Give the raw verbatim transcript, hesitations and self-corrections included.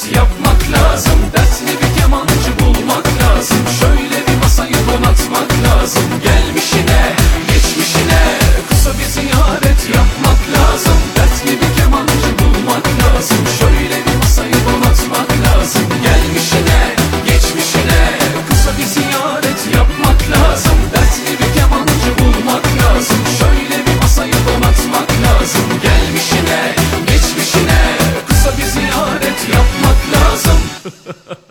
ziyaret yapmak lazım. Dertli bir kemancı bulmak lazım. Şöyle bir masayı donatmak lazım. Gelmişine, geçmişine kısa bir ziyaret yapmak lazım. Dertli bir kemancı bulmak lazım. Şöyle bir masayı donatmak lazım. Gelmişine, geçmişine kısa bir ziyaret yapmak lazım. Dertli bir kemancı bulmak lazım. Şöyle bir masayı donatmak lazım. Gelmişine, geçmişine kısa bir ziyaret yapmak lazım.